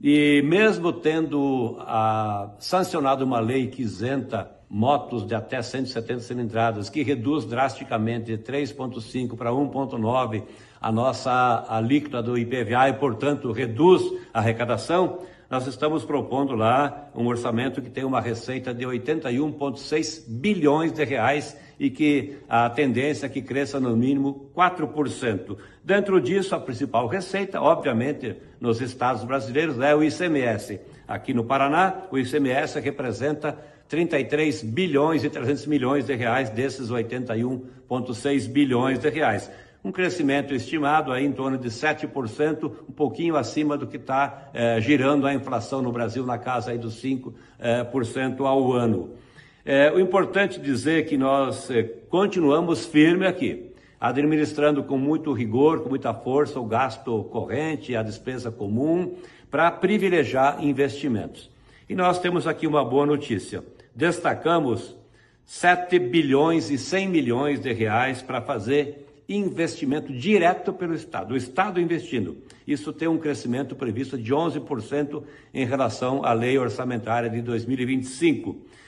E mesmo tendo sancionado uma lei que isenta motos de até 170 cilindradas, que reduz drasticamente de 3,5 para 1,9 a nossa alíquota do IPVA e, portanto, reduz a arrecadação, nós estamos propondo lá um orçamento que tem uma receita de 81,6 bilhões de reais e que a tendência é que cresça no mínimo 4%. Dentro disso, a principal receita, obviamente, nos estados brasileiros é o ICMS. Aqui no Paraná, o ICMS representa 33 bilhões e 300 milhões de reais desses 81,6 bilhões de reais. Um crescimento estimado aí em torno de 7%, um pouquinho acima do que está girando a inflação no Brasil, na casa aí dos 5% ao ano. O importante dizer que nós continuamos firmes aqui, administrando com muito rigor, com muita força o gasto corrente, a despesa comum, para privilegiar investimentos. E nós temos aqui uma boa notícia. Destacamos 7 bilhões e 100 milhões de reais para fazer investimento direto pelo Estado, o Estado investindo. Isso tem um crescimento previsto de 11% em relação à lei orçamentária de 2025.